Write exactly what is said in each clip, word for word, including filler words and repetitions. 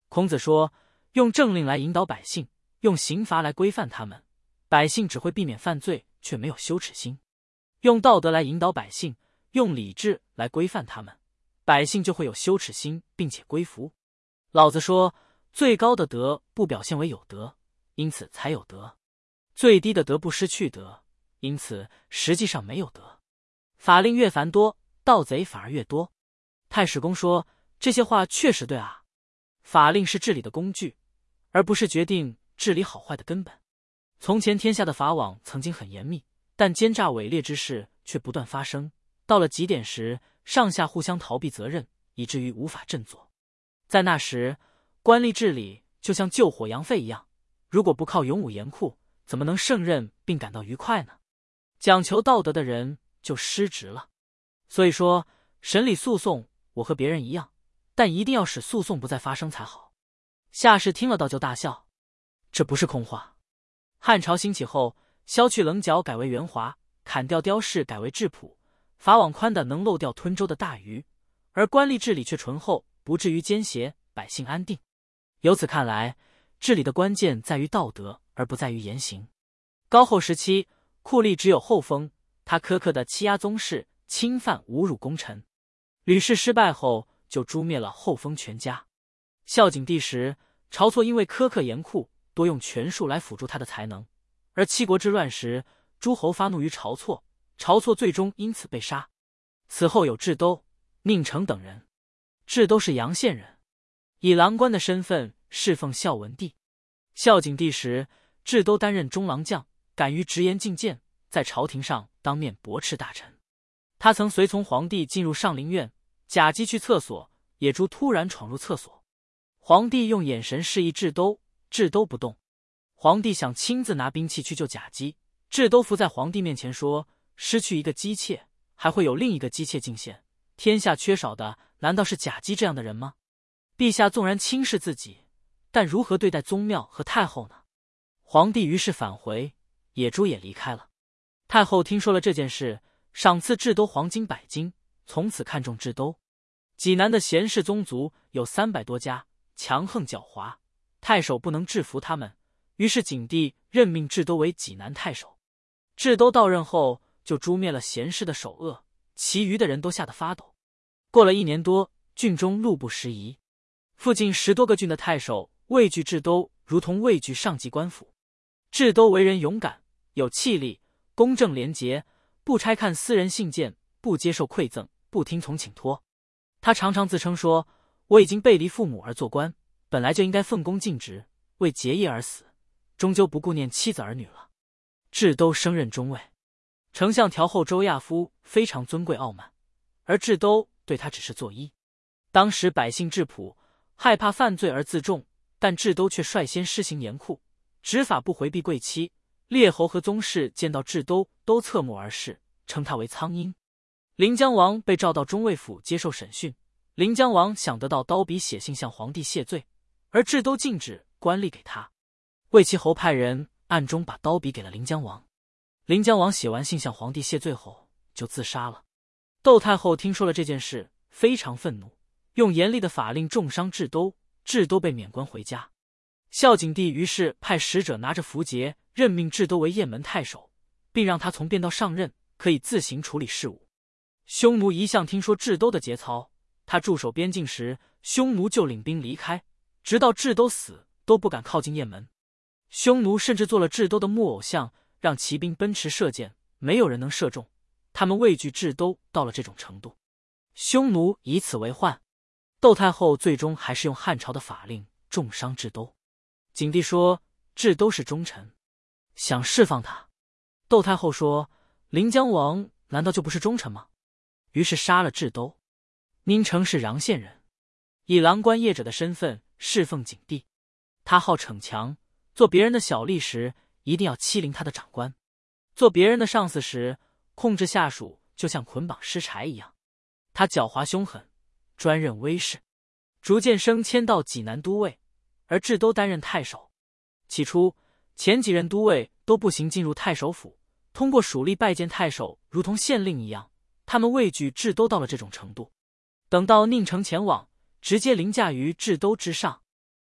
孔子说，用政令来引导百姓，用刑罚来规范他们，百姓只会避免犯罪，却没有羞耻心；用道德来引导百姓，用礼制来规范他们，百姓就会有羞耻心，并且归服。老子说，最高的德不表现为有德，因此才有德；最低的德不失去德，因此实际上没有德。法令越繁多，盗贼反而越多。太史公说，这些话确实对啊。法令是治理的工具，而不是决定治理好坏的根本。从前天下的法网曾经很严密，但奸诈伪劣之事却不断发生，到了极点时，上下互相逃避责任，以至于无法振作。在那时，官吏治理就像救火扬沸一样，如果不靠勇武严酷，怎么能胜任并感到愉快呢？讲求道德的人就失职了。所以说，审理诉讼，我和别人一样，但一定要使诉讼不再发生才好。夏氏听了道就大笑，这不是空话。汉朝兴起后，削去棱角改为圆滑，砍掉雕饰改为质朴，法网宽的能漏掉吞舟的大鱼，而官吏治理却醇厚，不至于奸邪，百姓安定。由此看来，治理的关键在于道德，而不在于言行。高后时期，酷吏只有后封，他苛刻地欺压宗室，侵犯侮辱功臣。吕氏失败后，就诛灭了后封全家。孝景帝时，晁错因为苛刻严酷，多用权术来辅助他的才能，而七国之乱时，诸侯发怒于晁错，晁错最终因此被杀。此后有智都、宁成等人。智都是阳县人，以郎官的身份侍奉孝文帝。孝景帝时，智都担任中郎将，敢于直言进谏，在朝廷上当面驳斥大臣。他曾随从皇帝进入上林苑，假姬去厕所，野猪突然闯入厕所，皇帝用眼神示意智都，智都不动。皇帝想亲自拿兵器去救假姬，智都伏在皇帝面前说，失去一个姬妾，还会有另一个姬妾进献，天下缺少的难道是假姬这样的人吗？陛下纵然轻视自己，但如何对待宗庙和太后呢？皇帝于是返回，野猪也离开了。太后听说了这件事，赏赐智都黄金百斤，从此看重智都。济南的贤氏宗族有三百多家，强横狡猾，太守不能制服他们，于是景帝任命智都为济南太守。智都到任后，就诛灭了贤氏的首恶，其余的人都吓得发抖。过了一年多，郡中路不拾遗，附近十多个郡的太守畏惧智都，如同畏惧上级官府。智都为人勇敢，有气力，公正廉洁，不拆看私人信件，不接受馈赠，不听从请托。他常常自称说，我已经背离父母而做官，本来就应该奉公尽职，为结业而死，终究不顾念妻子儿女了。智都升任中尉，丞相调后周亚夫非常尊贵傲慢，而智都对他只是作揖。当时百姓质朴，害怕犯罪而自重，但智都却率先施行严酷，执法不回避贵戚。列侯和宗室见到智都都侧目而视，称他为苍鹰。临江王被召到中尉府接受审讯，临江王想得到刀笔写信向皇帝谢罪，而智都禁止官吏给他。魏齐侯派人暗中把刀笔给了临江王。临江王写完信向皇帝谢罪后，就自杀了。窦太后听说了这件事，非常愤怒，用严厉的法令重伤智都，智都被免官回家。孝景帝于是派使者拿着符节，任命智都为雁门太守，并让他从便到上任，可以自行处理事务。匈奴一向听说智都的节操，他驻守边境时，匈奴就领兵离开，直到智都死都不敢靠近雁门。匈奴甚至做了智都的木偶像，让骑兵奔驰射箭，没有人能射中。他们畏惧智都到了这种程度，匈奴以此为患。窦太后最终还是用汉朝的法令重伤智都。景帝说，智都是忠臣，想释放他。窦太后说，临江王难道就不是忠臣吗？于是杀了智都。宁成是穰县人，以郎官业者的身份侍奉景帝。他好逞强，做别人的小吏时一定要欺凌他的长官，做别人的上司时控制下属就像捆绑尸柴一样。他狡猾凶狠，专任威士，逐渐升迁到济南都尉，而智都担任太守。起初前几任都尉都不行进入太守府，通过属吏拜见太守如同县令一样，他们畏惧智都到了这种程度。等到宁成前往，直接凌驾于智都之上。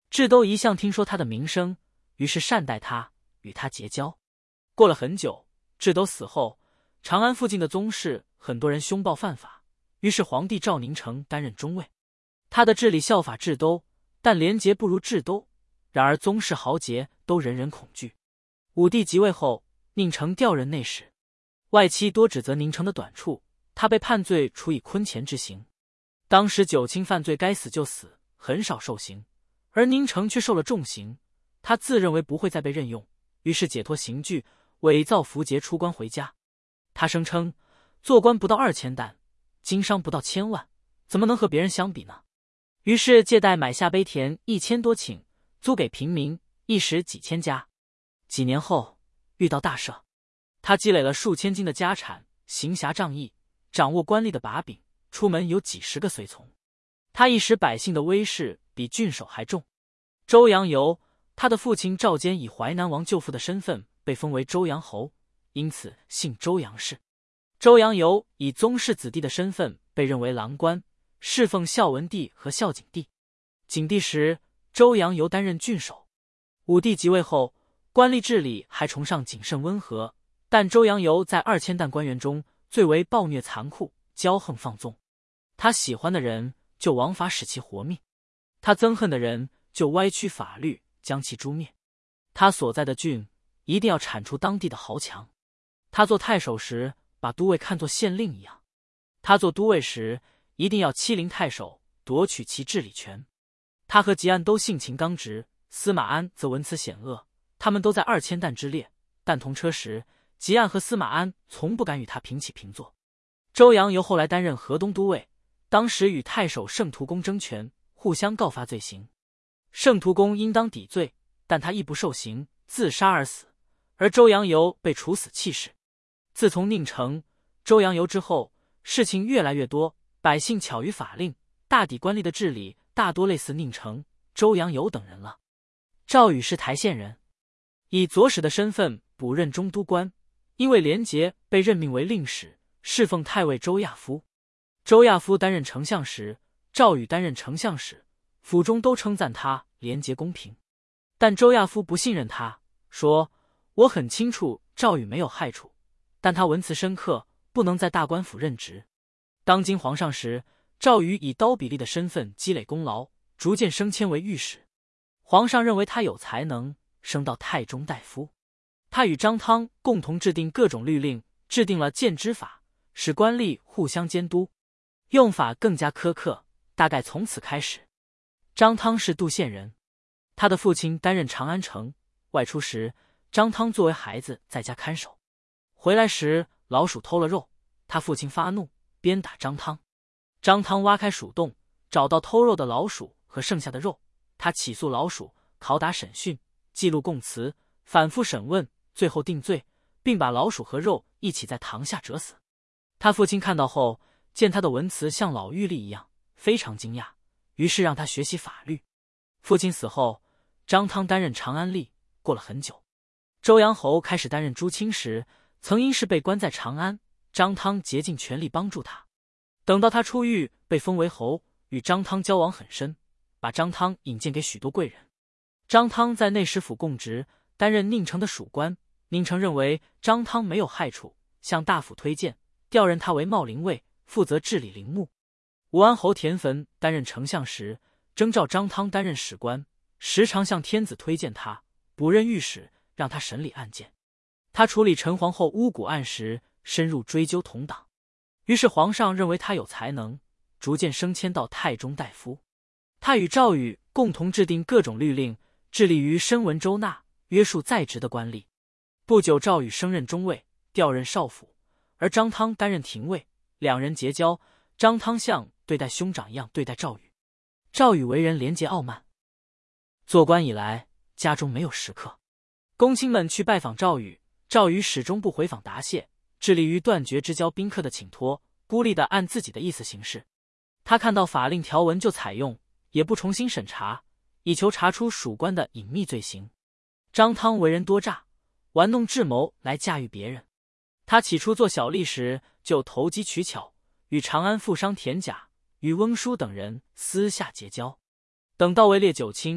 智都一向听说他的名声，于是善待他，与他结交。过了很久，智都死后，长安附近的宗室很多人凶暴犯法，于是皇帝赵宁成担任中尉。他的治理效法智都，但廉洁不如智都，然而宗室豪杰都人人恐惧。武帝即位后，宁成调任内史，外戚多指责宁成的短处，他被判罪，处以坤钳之刑。当时九卿犯罪该死就死，很少受刑，而宁成却受了重刑。他自认为不会再被任用，于是解脱刑具，伪造符节出关回家。他声称做官不到二千担，经商不到千万，怎么能和别人相比呢？于是借贷买下碑田一千多顷，租给平民，一时几千家。几年后遇到大赦，他积累了数千金的家产，行侠仗义，掌握官吏的把柄，出门有几十个随从。他一时百姓的威势比郡守还重。周阳游，他的父亲赵坚以淮南王舅父的身份被封为周阳侯，因此姓周阳氏。周阳游以宗室子弟的身份被认为郎官，侍奉孝文帝和孝景帝。景帝时，周阳游担任郡守。武帝即位后，官吏治理还崇尚谨慎温和，但周阳游在二千担官员中最为暴虐残酷，骄横放纵。他喜欢的人就王法使其活命，他憎恨的人就歪曲法律将其诛灭。他所在的郡一定要铲除当地的豪强。他做太守时把都尉看作县令一样，他做都尉时一定要欺凌太守，夺取其治理权。他和吉安都性情刚直，司马安则文辞险恶，他们都在二千担之列，但同车时，吉安和司马安从不敢与他平起平坐。周阳游后来担任河东都尉，当时与太守圣图公争权，互相告发罪行。圣图公应当抵罪，但他亦不受刑，自杀而死，而周阳游被处死弃市。自从宁成、周阳游之后，事情越来越多，百姓巧于法令，大抵官吏的治理大多类似宁成、周阳游等人了。赵宇是台县人，以左使的身份补任中都官，因为廉洁被任命为令史，侍奉太尉周亚夫。周亚夫担任丞相时，赵宇担任丞相时，府中都称赞他廉洁公平。但周亚夫不信任他，说：“我很清楚赵宇没有害处，但他文辞深刻，不能在大官府任职。”当今皇上时，赵宇以刀比例的身份积累功劳，逐渐升迁为御史。皇上认为他有才能，升到太中大夫。他与张汤共同制定各种律令，制定了谏知法，使官吏互相监督，用法更加苛刻。大概从此开始。张汤是杜县人，他的父亲担任长安城，外出时，张汤作为孩子在家看守。回来时，老鼠偷了肉，他父亲发怒，鞭打张汤。张汤挖开鼠洞，找到偷肉的老鼠和剩下的肉，他起诉老鼠，拷打审讯，记录供词，反复审问，最后定罪，并把老鼠和肉一起在堂下折死。他父亲看到后，见他的文辞像老狱吏一样，非常惊讶，于是让他学习法律。父亲死后，张汤担任长安吏。过了很久，周阳侯开始担任朱卿时，曾因是被关在长安，张汤竭尽全力帮助他。等到他出狱，被封为侯，与张汤交往很深，把张汤引荐给许多贵人。张汤在内史府供职，担任宁城的属官。宁城认为张汤没有害处，向大府推荐，调任他为茂陵尉，负责治理陵墓。武安侯田汾担任丞相时，征召张汤担任史官，时常向天子推荐他，补任御史，让他审理案件。他处理陈皇后巫蛊案时，深入追究同党，于是皇上认为他有才能，逐渐升迁到太中大夫。他与赵宇共同制定各种律令，致力于申文周纳，约束在职的官吏。不久，赵宇升任中尉，调任少府，而张汤担任廷尉，两人结交。张汤像对待兄长一样对待赵宇。赵宇为人廉洁傲慢，做官以来家中没有食客。公卿们去拜访赵宇，赵宇始终不回访答谢，致力于断绝之交宾客的请托，孤立地按自己的意思行事。他看到法令条文就采用，也不重新审查，以求查出属官的隐秘罪行。张汤为人多诈，玩弄智谋来驾驭别人。他起初做小吏时就投机取巧，与长安富商田甲、与翁叔等人私下结交。等到位列九卿，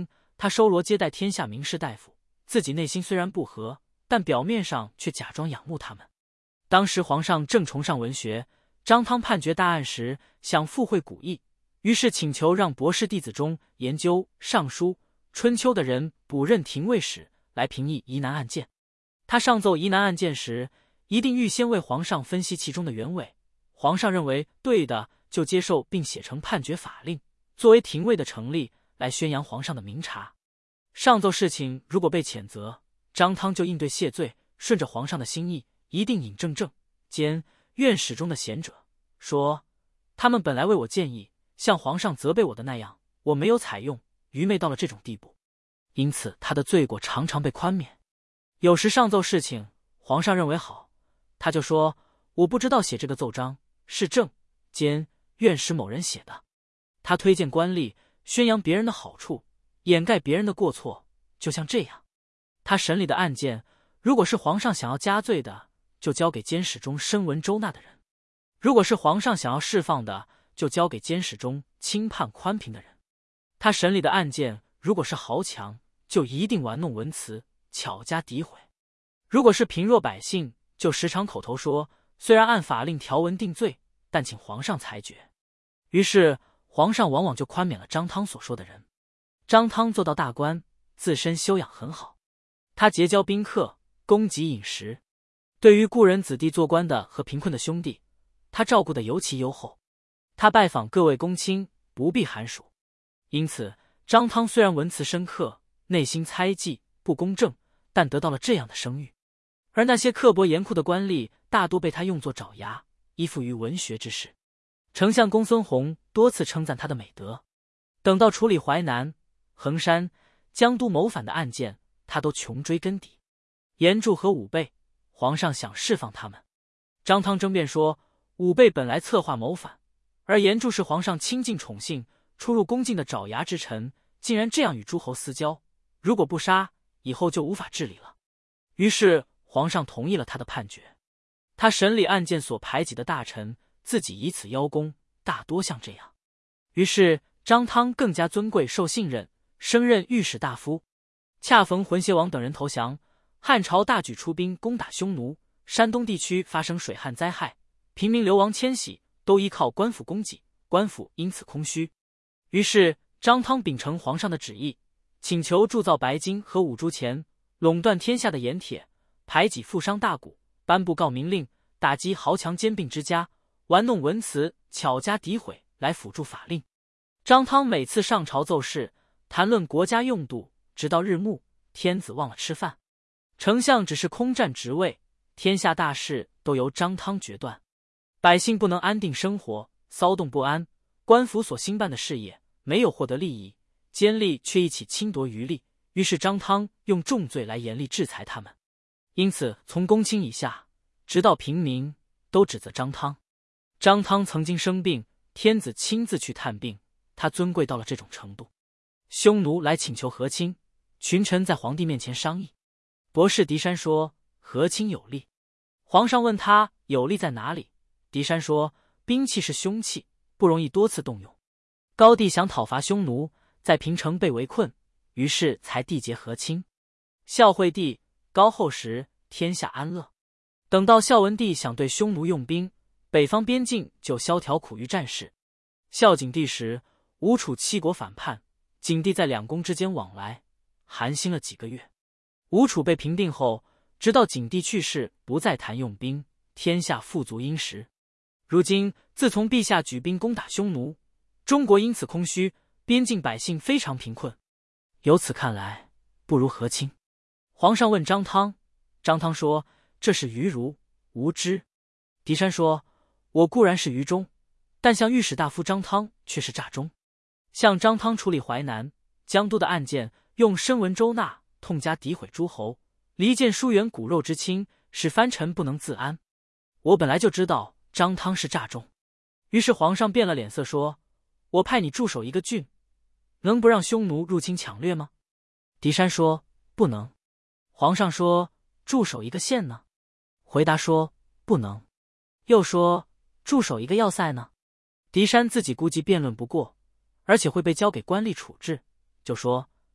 他收罗接待天下名士大夫，自己内心虽然不和，但表面上却假装仰慕他们。当时皇上正崇尚文学，张汤判决大案时想附会古意，于是请求让博士弟子中研究《尚书》《春秋》的人补任廷尉使，来评议疑难案件。他上奏疑难案件时，一定预先为皇上分析其中的原委，皇上认为对的就接受并写成判决法令，作为廷尉的成立，来宣扬皇上的明察。上奏事情如果被谴责，张汤就应对谢罪，顺着皇上的心意，一定引正正兼院史中的贤者，说他们本来为我建议，像皇上责备我的那样，我没有采用，愚昧到了这种地步，因此他的罪过常常被宽免。有时上奏事情，皇上认为好，他就说我不知道写这个奏章是正兼院史某人写的。他推荐官吏，宣扬别人的好处，掩盖别人的过错，就像这样。他审理的案件，如果是皇上想要加罪的，就交给监史中深闻周纳的人；如果是皇上想要释放的，就交给监史中轻判宽平的人。他审理的案件，如果是豪强，就一定玩弄文辞，巧加诋毁；如果是贫弱百姓，就时常口头说，虽然按法令条文定罪，但请皇上裁决。于是皇上往往就宽免了张汤所说的人。张汤做到大官，自身修养很好，他结交宾客，供给饮食。对于故人子弟做官的和贫困的兄弟，他照顾得尤其优厚。他拜访各位公卿，不必寒暑。因此张汤虽然文辞深刻，内心猜忌不公正，但得到了这样的声誉。而那些刻薄严酷的官吏，大多被他用作爪牙，依附于文学之士。丞相公孙弘多次称赞他的美德。等到处理淮南、衡山、江都谋反的案件，他都穷追根底。严柱和武备，皇上想释放他们。张汤争辩说，武备本来策划谋反，而严柱是皇上亲近宠幸、出入宫禁的爪牙之臣，竟然这样与诸侯私交，如果不杀，以后就无法治理了。于是皇上同意了他的判决。他审理案件所排挤的大臣，自己以此邀功，大多像这样。于是张汤更加尊贵受信任，升任御史大夫。恰逢浑邪王等人投降，汉朝大举出兵攻打匈奴，山东地区发生水旱灾害，平民流亡迁徙，都依靠官府供给，官府因此空虚。于是张汤秉承皇上的旨意，请求铸造白金和五铢钱，垄断天下的盐铁，排挤富商大贾，颁布告民令，打击豪强兼并之家，玩弄文辞，巧加诋毁，来辅助法令。张汤每次上朝奏事，谈论国家用度，直到日暮，天子忘了吃饭。丞相只是空占职位，天下大事都由张汤决断。百姓不能安定生活，骚动不安，官府所兴办的事业没有获得利益，奸吏却一起侵夺渔利，于是张汤用重罪来严厉制裁他们。因此从公卿以下，直到平民，都指责张汤。张汤曾经生病，天子亲自去探病，他尊贵到了这种程度。匈奴来请求和亲，群臣在皇帝面前商议。博士狄山说，和亲有利。皇上问他有利在哪里，狄山说，兵器是凶器，不容易多次动用。高帝想讨伐匈奴，在平城被围困，于是才缔结和亲。孝惠帝、高后时，天下安乐。等到孝文帝想对匈奴用兵，北方边境就萧条苦于战事。孝景帝时，吴楚七国反叛，景帝在两宫之间往来，寒心了几个月。吴楚被平定后，直到景帝去世，不再谈用兵，天下富足殷实。如今自从陛下举兵攻打匈奴，中国因此空虚，边境百姓非常贫困。由此看来，不如和亲。皇上问张汤，张汤说，这是愚儒无知。狄山说，我固然是愚忠，但像御史大夫张汤却是诈忠。像张汤处理淮南、江都的案件，用深闻周纳，痛加诋毁诸侯，离间疏远骨肉之亲，使藩臣不能自安。我本来就知道张汤是诈忠。于是皇上变了脸色说，我派你驻守一个郡，能不让匈奴入侵抢掠吗？狄山说，不能。皇上说，驻守一个县呢？回答说，不能。又说，驻守一个要塞呢？狄山自己估计辩论不过，而且会被交给官吏处置，就说，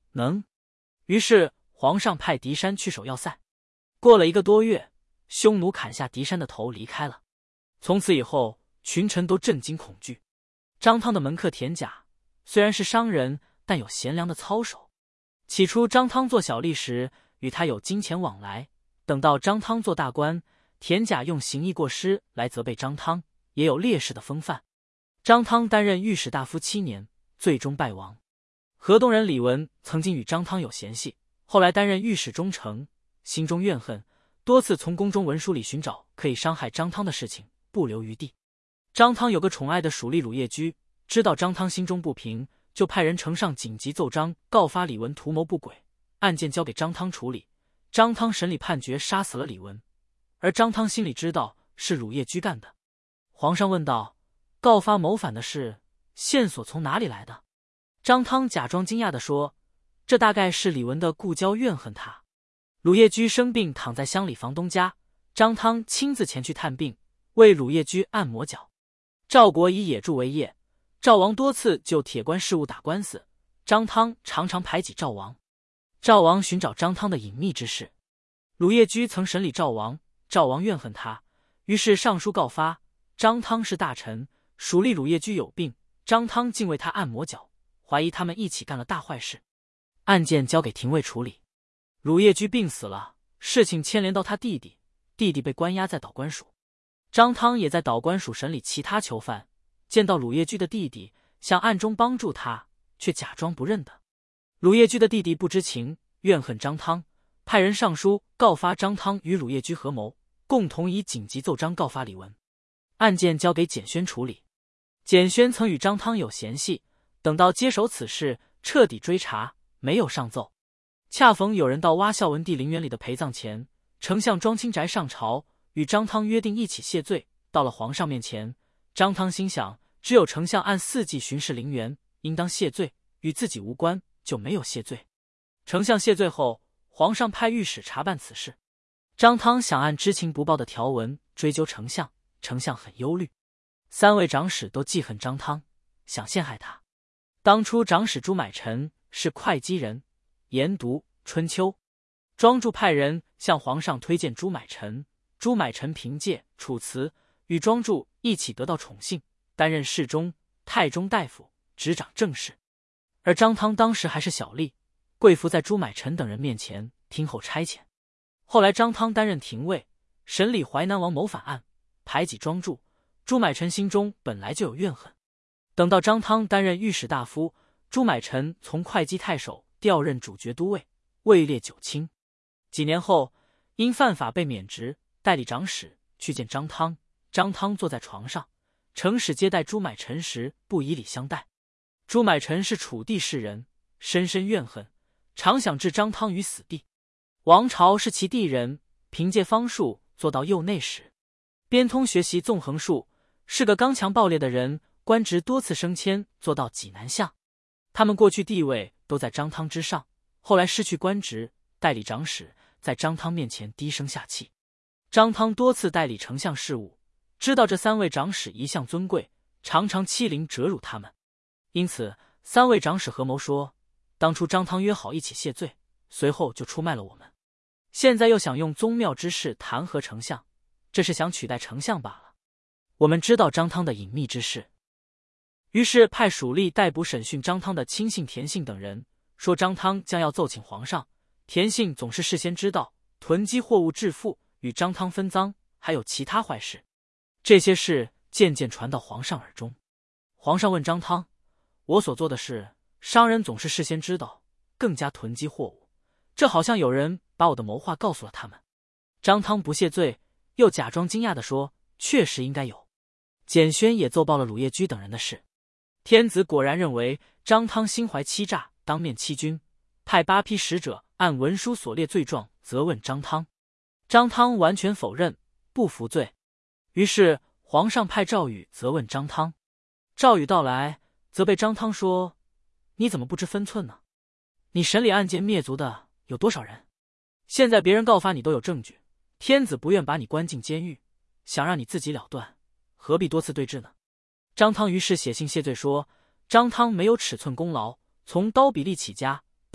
能。于是皇上派狄山去守要塞。过了一个多月，匈奴砍下狄山的头离开了。从此以后，群臣都震惊恐惧。张汤的门客田甲虽然是商人，但有贤良的操守。起初张汤做小吏时，与他有金钱往来，等到张汤做大官，田甲用行义过失来责备张汤，也有烈士的风范。张汤担任御史大夫七年，最终败亡。河东人李文曾经与张汤有嫌隙，后来担任御史中丞，心中怨恨，多次从宫中文书里寻找可以伤害张汤的事情，不留余地。张汤有个宠爱的属吏鲁业居，知道张汤心中不平，就派人呈上紧急奏章，告发李文图谋不轨，案件交给张汤处理。张汤审理判决，杀死了李文，而张汤心里知道是鲁业居干的。皇上问道：告发谋反的事，线索从哪里来的？张汤假装惊讶地说：这大概是李文的故交怨恨他。鲁业居生病躺在乡里房东家，张汤亲自前去探病，为鲁业居按摩脚。赵国以野猪为业，赵王多次就铁官事务打官司，张汤常常排挤赵王。赵王寻找张汤的隐秘之事，鲁业居曾审理赵王，赵王怨恨他，于是上书告发张汤是大臣，属吏鲁业居有病，张汤竟为他按摩脚，怀疑他们一起干了大坏事。案件交给廷尉处理。鲁业居病死了，事情牵连到他弟弟，弟弟被关押在导官署。张汤也在导官署审理其他囚犯，见到鲁业居的弟弟，想暗中帮助他，却假装不认得。鲁业居的弟弟不知情，怨恨张汤，派人上书告发张汤与鲁业居合谋，共同以紧急奏章告发李文。案件交给简宣处理。简宣曾与张汤有嫌隙，等到接手此事，彻底追查，没有上奏。恰逢有人到挖孝文帝陵园里的陪葬前，丞相庄清宅上朝，与张汤约定一起谢罪。到了皇上面前，张汤心想，只有丞相按四季巡视陵园，应当谢罪，与自己无关，就没有谢罪。丞相谢罪后，皇上派御史查办此事。张汤想按知情不报的条文追究丞相，丞相很忧虑。三位长史都记恨张汤，想陷害他。当初长史朱买臣是会稽人，研读《春秋》，庄助派人向皇上推荐朱买臣，朱买臣凭借《楚辞》与庄助一起得到宠幸，担任侍中、太中大夫，执掌政事。而张汤当时还是小吏，跪伏在朱买臣等人面前听候差遣。后来张汤担任廷尉，审理淮南王谋反案，排挤庄助，朱买臣心中本来就有怨恨。等到张汤担任御史大夫，朱买臣从会稽太守调任主角都尉，位列九卿。几年后，因犯法被免职，代理长史去见张汤，张汤坐在床上，承使接待朱买臣时不以礼相待。朱买臣是楚地士人，深深怨恨，常想置张汤于死地。王朝是其地人，凭借方术做到右内史，边通学习纵横术，是个刚强暴烈的人，官职多次升迁，做到济南相。他们过去地位都在张汤之上，后来失去官职，代理长史在张汤面前低声下气。张汤多次代理丞相事务，知道这三位长史一向尊贵，常常欺凌折辱他们，因此三位长史合谋说，当初张汤约好一起谢罪，随后就出卖了我们，现在又想用宗庙之事弹劾丞相，这是想取代丞相罢了。我们知道张汤的隐秘之事，于是派属吏逮捕审讯张汤的亲信田信等人，说张汤将要奏请皇上。田信总是事先知道，囤积货物致富，与张汤分赃，还有其他坏事。这些事渐渐传到皇上耳中。皇上问张汤：我所做的事，商人总是事先知道，更加囤积货物，这好像有人把我的谋划告诉了他们。张汤不谢罪，又假装惊讶地说：确实应该有。简宣也奏报了鲁业居等人的事。天子果然认为张汤心怀欺诈，当面欺君，派八批使者按文书所列罪状责问张汤。张汤完全否认，不服罪。于是皇上派赵宇责问张汤。赵宇到来，责备张汤说：你怎么不知分寸呢？你审理案件灭族的有多少人？现在别人告发你都有证据，天子不愿把你关进监狱，想让你自己了断，何必多次对质呢？张汤于是写信谢罪说，张汤没有尺寸功劳，从刀笔吏起家，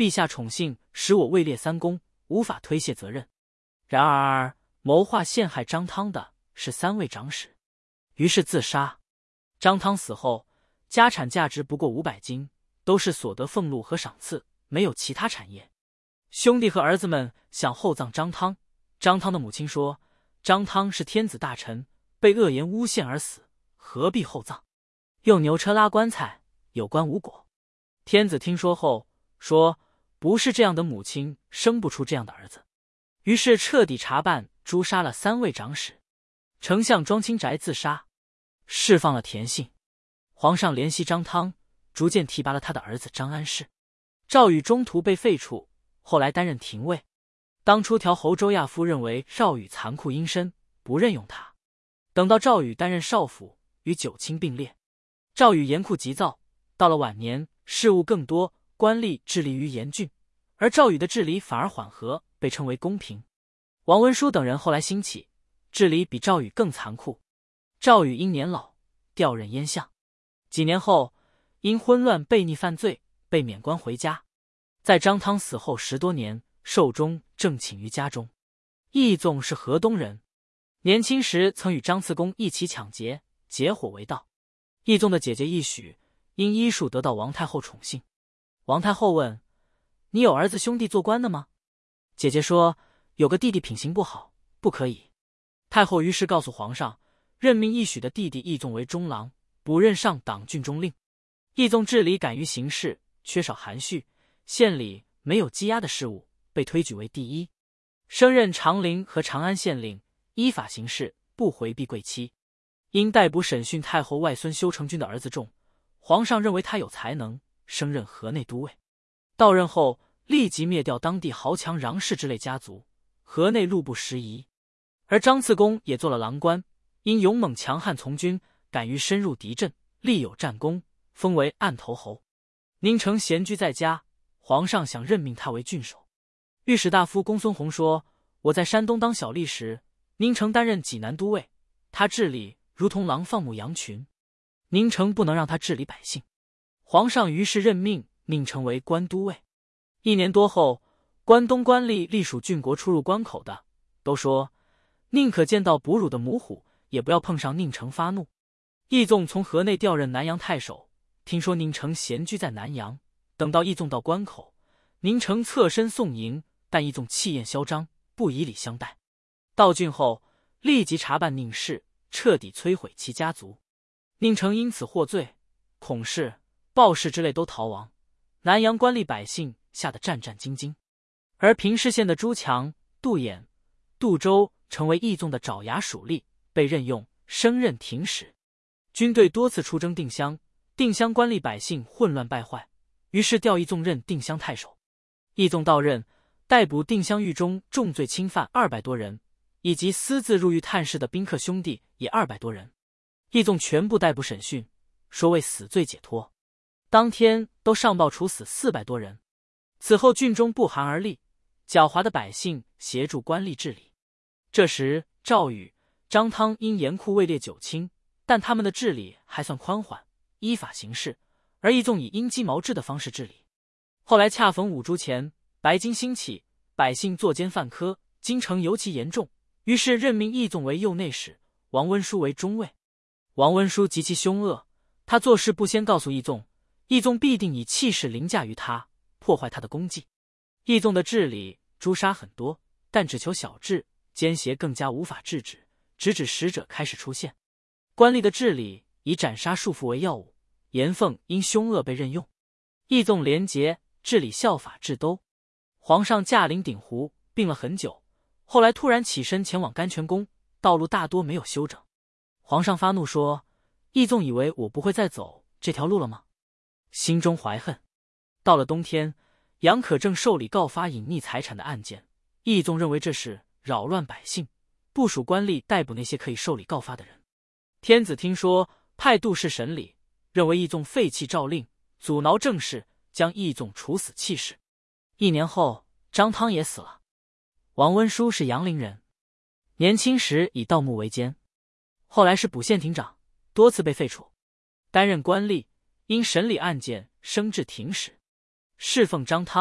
陛下宠幸使我位列三公，无法推卸责任。然而谋划陷害张汤的是三位长史，于是自杀。张汤死后，家产价值不过五百金，都是所得俸禄和赏赐，没有其他产业。兄弟和儿子们想厚葬张汤，张汤的母亲说：“张汤是天子大臣，被恶言诬陷而死，何必厚葬？用牛车拉棺材，有关无果。”天子听说后说：“不是这样的母亲生不出这样的儿子。”于是彻底查办，诛杀了三位长史。丞相庄清宅自杀，释放了田信。皇上怜惜张汤，逐渐提拔了他的儿子张安世。赵宇中途被废黜，后来担任廷尉。当初调侯周亚夫认为赵宇残酷阴深，不任用他。等到赵宇担任少府，与九卿并列。赵宇严酷急躁，到了晚年事务更多，官吏致力于严峻，而赵宇的治理反而缓和，被称为公平。王文书等人后来兴起，治理比赵宇更残酷。赵宇因年老，调任燕相。几年后，因昏乱悖逆犯罪，被免官回家。在张汤死后十多年，寿终正寝于家中。义纵是河东人，年轻时曾与张次公一起抢劫，结伙为盗。义纵的姐姐义许因医术得到王太后宠幸。王太后问：“你有儿子兄弟做官的吗？”姐姐说：“有个弟弟品行不好，不可以。”太后于是告诉皇上，任命义许的弟弟义纵为中郎，补任上党郡中令。义纵治理敢于行事，缺少含蓄，县里没有积压的事务，被推举为第一。升任长陵和长安县令，依法行事，不回避贵戚。因逮捕审讯太后外孙修成君的儿子仲，皇上认为他有才能，升任河内都尉。到任后立即灭掉当地豪强禳氏之类家族，河内路不拾遗。而张次公也做了郎官，因勇猛强悍从军，敢于深入敌阵，立有战功，封为案头侯。宁城闲居在家，皇上想任命他为郡守。御史大夫公孙弘说：“我在山东当小吏时，宁城担任济南都尉，他治理如同狼放牧羊群，宁城不能让他治理百姓。”皇上于是任命宁城为关都尉。一年多后，关东官吏隶属郡国出入关口的，都说宁可见到哺乳的母虎，也不要碰上宁城发怒。义纵从河内调任南阳太守，听说宁城闲居在南阳，等到义纵到关口，宁城侧身送迎，但义纵气焰嚣张，不以礼相待。到郡后，立即查办宁氏，彻底摧毁其家族。宁城因此获罪，孔氏、鲍氏之类都逃亡。南阳官吏百姓吓得战战兢兢。而平氏县的朱强、杜衍、杜周成为义纵的爪牙属吏，被任用，升任廷使。军队多次出征定襄，定襄官吏百姓混乱败坏，于是调义纵任定襄太守。义纵到任，逮捕定襄狱中重罪侵犯二百多人，以及私自入狱探视的宾客兄弟也二百多人。义纵全部逮捕审讯，说为死罪解脱。当天都上报处死四百多人。此后郡中不寒而栗，狡猾的百姓协助官吏治理。这时赵宇、张汤因严酷位列九卿，但他们的治理还算宽缓，依法行事，而义纵以鹰鸡毛治的方式治理。后来恰逢五铢前，白金兴起，百姓作奸犯科，京城尤其严重，于是任命义纵为右内史，王温书为中尉。王温书极其凶恶，他做事不先告诉义纵，义纵必定以气势凌驾于他，破坏他的功绩。义纵的治理诛杀很多，但只求小治，奸邪更加无法制止，直指使者开始出现。官吏的治理以斩杀束缚为要务，严凤因凶恶被任用。义纵廉洁，治理效法治都。皇上驾临鼎湖，病了很久，后来突然起身前往甘泉宫，道路大多没有修整。皇上发怒说：“义纵以为我不会再走这条路了吗？”心中怀恨。到了冬天，杨可正受理告发隐匿财产的案件，义纵认为这是扰乱百姓，部署官吏逮捕那些可以受理告发的人。天子听说，派杜氏审理，认为义纵废弃诏令，阻挠政事，将义纵处死弃市。一年后，张汤也死了。王温书是阳陵人，年轻时以盗墓为奸，后来是补县亭长，多次被废黜。担任官吏，因审理案件升至廷使。侍奉张汤，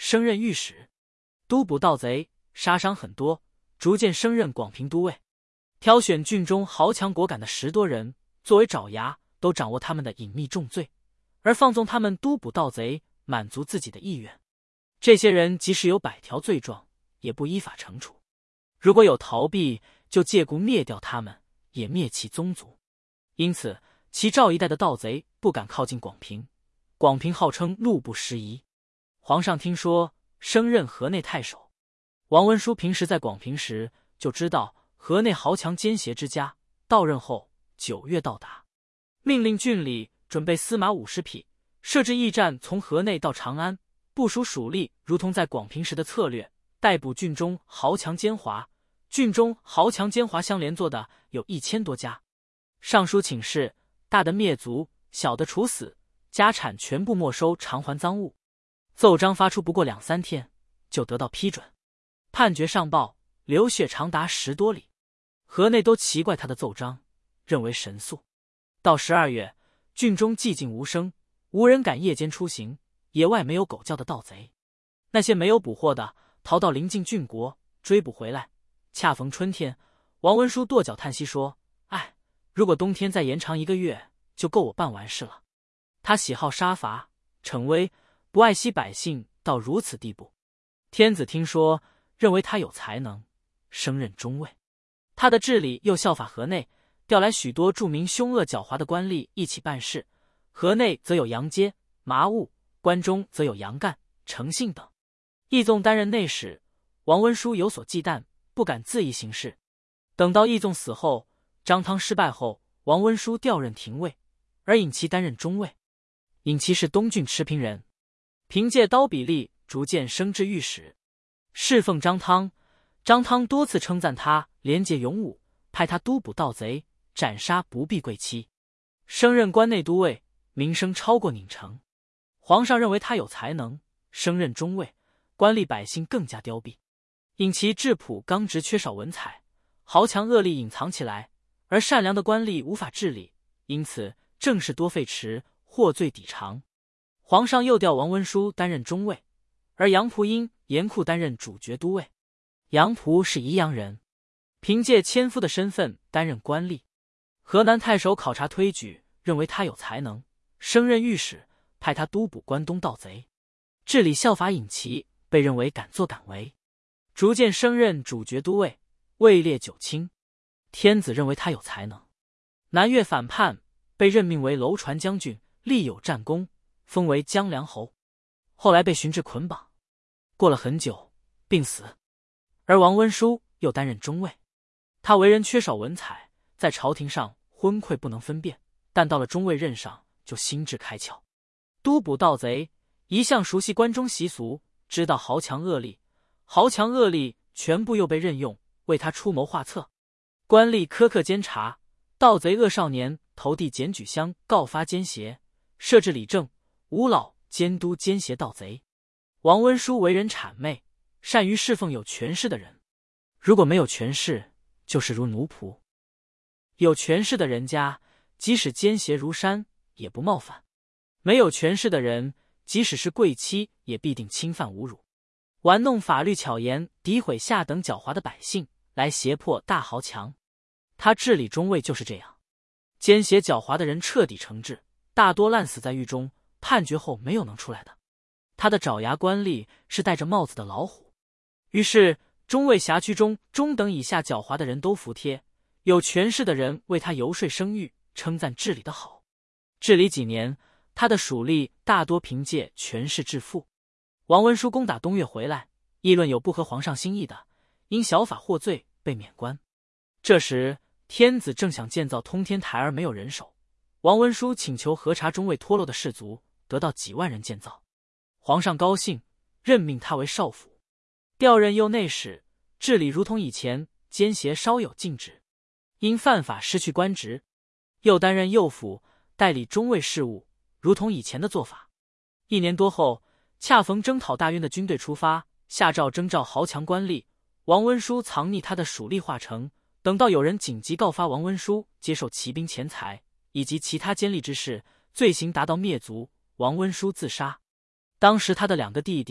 升任御史，督捕盗贼，杀伤很多，逐渐升任广平都尉。挑选郡中豪强果敢的十多人作为爪牙，都掌握他们的隐秘重罪，而放纵他们督捕盗贼，满足自己的意愿。这些人即使有百条罪状，也不依法惩处。如果有逃避，就借故灭掉他们，也灭其宗族。因此，齐赵一带的盗贼不敢靠近广平。广平号称路不拾遗。皇上听说，升任河内太守。王文书平时在广平时，就知道河内豪强奸邪之家。到任后九月到达，命令郡里准备司马五十匹，设置驿站，从河内到长安，部署属吏，如同在广平时的策略，逮捕郡中豪强奸猾。郡中豪强奸猾相连坐的有一千多家。上书请示，大的灭族，小的处死，家产全部没收，偿还赃物。奏章发出不过两三天，就得到批准。判决上报，流血长达十多里。河内都奇怪他的奏章，认为神速。到十二月，郡中寂静无声，无人敢夜间出行，野外没有狗叫的盗贼。那些没有捕获的，逃到邻近郡国，追捕回来。恰逢春天，王文书跺脚叹息说：“哎，如果冬天再延长一个月，就够我办完事了。”他喜好杀伐，逞威，不爱惜百姓，到如此地步。天子听说，认为他有才能，升任中尉。他的治理又效法河内，调来许多著名凶恶狡猾的官吏一起办事。河内则有杨阶、麻务，关中则有杨干、程信等。义纵担任内史，王文书有所忌惮，不敢恣意行事。等到义纵死后，张汤失败后，王文书调任廷尉，而尹齐担任中尉。尹齐是东郡持平人，凭借刀笔力逐渐升至御史，侍奉张汤。张汤多次称赞他廉洁勇武，派他督捕盗贼，斩杀不避贵戚。升任关内都尉，名声超过宁城。皇上认为他有才能，升任中尉，官吏百姓更加凋敝。尹齐质朴刚直，缺少文采，豪强恶吏隐藏起来，而善良的官吏无法治理，因此政事多废弛，获罪抵偿。皇上又调王文书担任中尉，而杨仆因严酷担任主角都尉。杨仆是宜阳人，凭借千夫的身份担任官吏。河南太守考察推举，认为他有才能，升任御史，派他督捕关东盗贼，治理效法尹齐，被认为敢作敢为，逐渐升任主角都尉，位列九卿。天子认为他有才能，南越反叛，被任命为楼船将军，立有战功，封为江凉侯。后来被巡治捆绑，过了很久，病死。而王文书又担任中尉，他为人缺少文采，在朝廷上昏聩不能分辨，但到了中尉任上就心智开窍。督捕盗贼，一向熟悉关中习俗，知道豪强恶吏，豪强恶吏全部又被任用，为他出谋划策。官吏苛刻监察，盗贼恶少年投递检举箱告发奸邪，设置理政、吴老监督奸邪盗贼。王文书为人谄媚，善于侍奉有权势的人，如果没有权势，就是如奴仆。有权势的人家，即使奸邪如山，也不冒犯；没有权势的人，即使是贵戚，也必定侵犯侮辱，玩弄法律巧言，诋毁下等狡猾的百姓，来胁迫大豪强。他治理中尉就是这样，奸邪狡猾的人彻底惩治，大多烂死在狱中，判决后没有能出来的。他的爪牙官吏是戴着帽子的老虎，于是中尉辖区中中等以下狡猾的人都服帖，有权势的人为他游说声誉，称赞治理的好。治理几年，他的属吏大多凭借权势致富。王文书攻打东越回来，议论有不合皇上心意的，因小法获罪被免官。这时天子正想建造通天台而没有人手，王文书请求核查中尉脱落的士卒，得到几万人建造。皇上高兴，任命他为少府，调任右内史，治理如同以前，奸邪稍有禁止，因犯法失去官职。又担任右辅，代理中尉事务，如同以前的做法。一年多后，恰逢征讨大渊的军队出发，下诏征召豪强官吏。王文书藏匿他的属吏化成，等到有人紧急告发王文书接受骑兵钱财以及其他奸吏之事，罪行达到灭族，王文书自杀。当时他的两个弟弟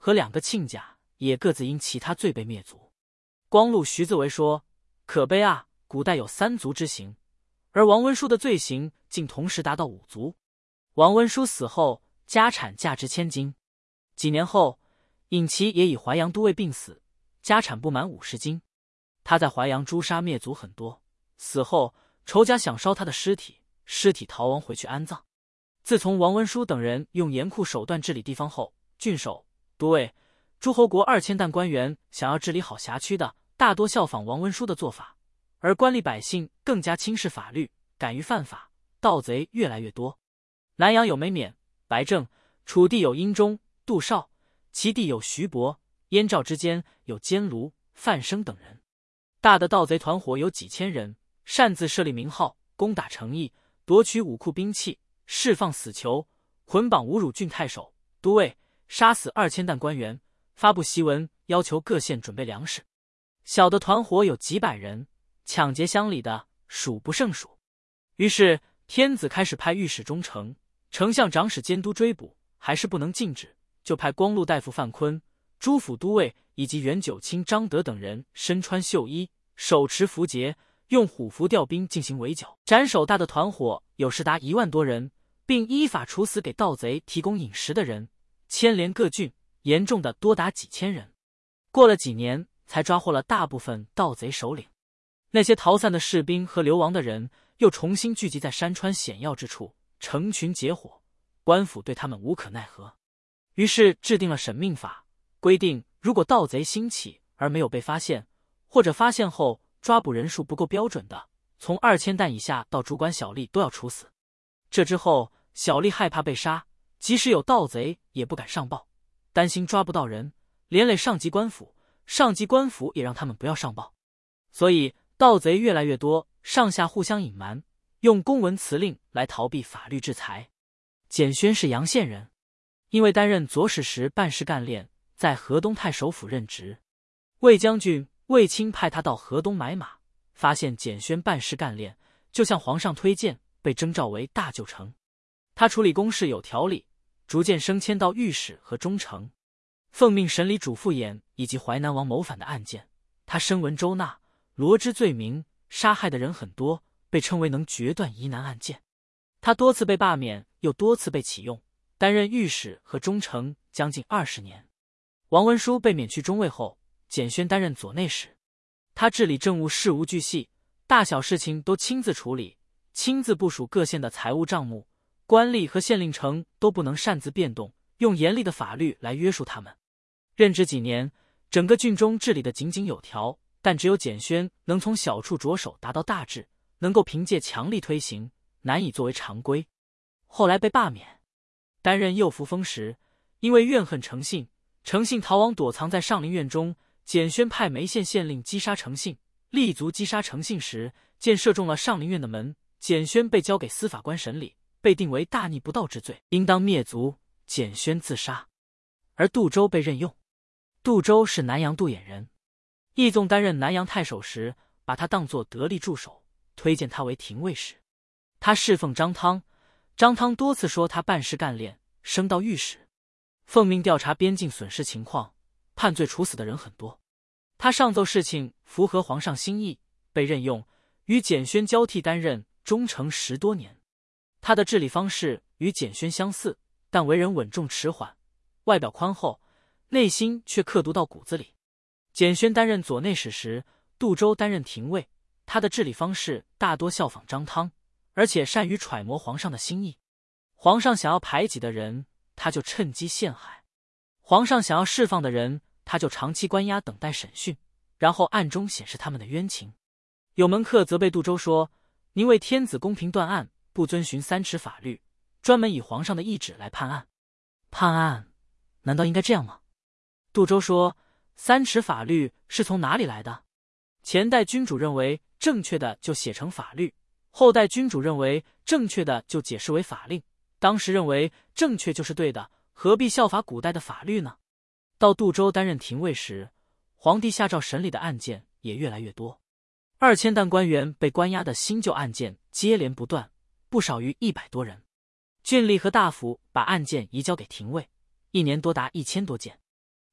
和两个亲家也各自因其他罪被灭族。光禄徐自为说：“可悲啊！古代有三族之刑，而王温书的罪行竟同时达到五族。”王温书死后，家产价值千金。几年后，尹齐也以淮阳都尉病死，家产不满五十金。他在淮阳诛杀灭族很多，死后仇家想烧他的尸体，尸体逃亡回去安葬。自从王温书等人用严酷手段治理地方后，郡守、都尉、诸侯国二千担官员想要治理好辖区的，大多效仿王温书的做法，而官吏百姓更加轻视法律，敢于犯法，盗贼越来越多。南阳有梅冕、白正，楚地有殷忠、杜绍，齐地有徐伯，燕赵之间有监卢、范生等人。大的盗贼团伙有几千人，擅自设立名号，攻打城邑，夺取武库兵器，释放死囚，捆绑侮辱郡太守、都尉，杀死二千担官员，发布檄文要求各县准备粮食。小的团伙有几百人，抢劫乡里的数不胜数。于是天子开始派御史中丞、丞相长史监督追捕，还是不能禁止，就派光禄大夫范坤、诸府都尉以及原九卿张德等人身穿绣衣，手持符节，用虎符调兵进行围剿，斩首大的团伙有时达一万多人，并依法处死给盗贼提供饮食的人，牵连各郡，严重的多达几千人。过了几年，才抓获了大部分盗贼首领。那些逃散的士兵和流亡的人又重新聚集在山川险要之处，成群结伙，官府对他们无可奈何，于是制定了审命法，规定如果盗贼兴起而没有被发现，或者发现后抓捕人数不够标准的，从二千担以下到主管小吏都要处死。这之后，小吏害怕被杀，即使有盗贼也不敢上报，担心抓不到人，连累上级官府，上级官府也让他们不要上报。所以盗贼越来越多，上下互相隐瞒，用公文辞令来逃避法律制裁。简宣是阳县人，因为担任左使时办事干练，在河东太守府任职。魏将军卫青派他到河东买马，发现简宣办事干练，就向皇上推荐，被征召为大旧丞。他处理公事有条理，逐渐升迁到御史和中丞，奉命审理主父偃以及淮南王谋反的案件。他深闻周纳、罗织罪名，杀害的人很多，被称为能决断疑难案件。他多次被罢免，又多次被启用，担任御史和中丞将近二十年。王文书被免去中尉后，简宣担任左内史。他治理政务事无巨细，大小事情都亲自处理，亲自部署各县的财务账目，官吏和县令丞都不能擅自变动，用严厉的法律来约束他们。任职几年，整个郡中治理得井井有条，但只有简宣能从小处着手达到大治，能够凭借强力推行，难以作为常规。后来被罢免，担任右扶风时，因为怨恨诚信，诚信逃亡躲藏在上林苑中，简宣派梅县县令击杀诚信，立足击杀诚信时，箭射中了上林苑的门，简宣被交给司法官审理，被定为大逆不道之罪，应当灭族，简宣自杀。而杜周被任用。杜周是南阳杜偃人，义纵担任南阳太守时，把他当作得力助手，推荐他为廷尉使。他侍奉张汤，张汤多次说他办事干练，升到御史，奉命调查边境损失情况，判罪处死的人很多。他上奏事情符合皇上心意，被任用，与简宣交替担任中丞十多年。他的治理方式与简宣相似，但为人稳重迟缓，外表宽厚，内心却刻毒到骨子里。简宣担任左内史时，杜周担任廷尉，他的治理方式大多效仿张汤，而且善于揣摩皇上的心意。皇上想要排挤的人，他就趁机陷害；皇上想要释放的人，他就长期关押等待审讯，然后暗中显示他们的冤情。有门客责备杜周说：“您为天子公平断案，不遵循三尺法律，专门以皇上的懿旨来判案。判案难道应该这样吗？”杜周说：“三尺法律是从哪里来的？前代君主认为正确的就写成法律，后代君主认为正确的就解释为法令，当时认为正确就是对的，何必效法古代的法律呢？”到杜周担任廷尉时，皇帝下诏审理的案件也越来越多，二千担官员被关押的新旧案件接连不断，不少于一百多人。郡吏和大夫把案件移交给廷尉，一年多达一千多件。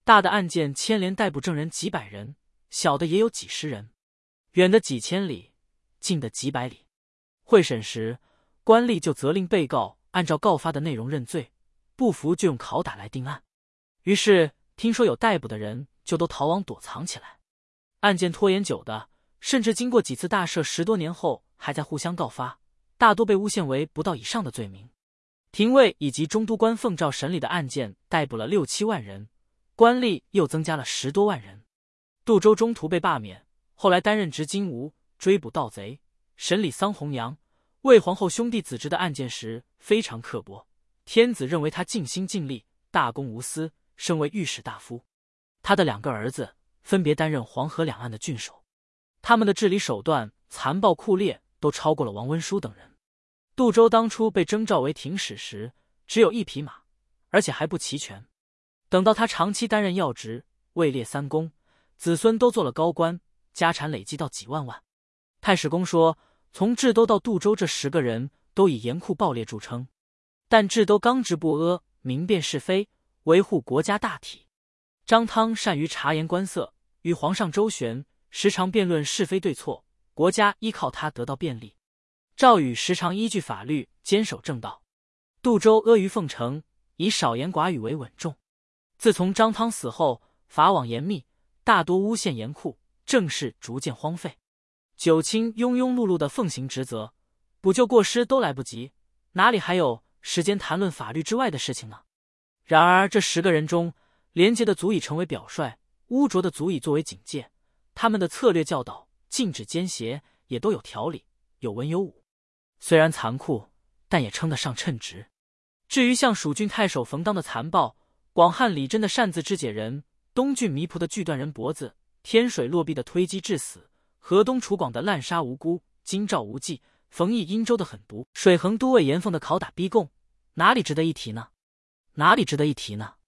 大的案件牵连逮捕证人几百人，小的也有几十人，远的几千里，近的几百里。会审时，官吏就责令被告按照告发的内容认罪，不服就用拷打来定案。于是听说有逮捕的人，就都逃亡躲藏起来。案件拖延久的，甚至经过几次大赦十多年后还在互相告发，大多被诬陷为不到以上的罪名。廷尉以及中督官奉诏审理的案件逮捕了六七万人，官吏又增加了十多万人。杜周中途被罢免，后来担任执金吾，追捕盗贼，审理桑弘羊、魏皇后兄弟子侄的案件时非常刻薄，天子认为他尽心尽力，大公无私，升为御史大夫。他的两个儿子分别担任黄河两岸的郡守，他们的治理手段残暴酷烈，都超过了王温书等人。杜周当初被征召为廷使时，只有一匹马，而且还不齐全。等到他长期担任要职，位列三公，子孙都做了高官，家产累积到几万万。太史公说，从智都到杜周这十个人都以严酷暴烈著称，但智都刚直不阿，明辨是非，维护国家大体。张汤善于察言观色，与皇上周旋，时常辩论是非对错，国家依靠他得到便利。赵禹时常依据法律坚守正道，杜周阿谀奉承，以少言寡语为稳重。自从张汤死后，法网严密，大多诬陷严酷，政事逐渐荒废。九卿庸庸碌碌的奉行职责，补救过失都来不及，哪里还有时间谈论法律之外的事情呢？然而这十个人中，廉洁的足以成为表率，污浊的足以作为警戒。他们的策略教导、禁止奸邪也都有条理，有文有武。虽然残酷，但也称得上称职。至于像蜀郡太守冯当的残暴，广汉李真的擅自肢解人，东郡糜仆的锯断人脖子，天水落壁的推击致死，河东楚广的滥杀无辜，京兆无忌、冯异殷州的狠毒，水衡都尉严凤的拷打逼供，哪里值得一提呢？哪里值得一提呢？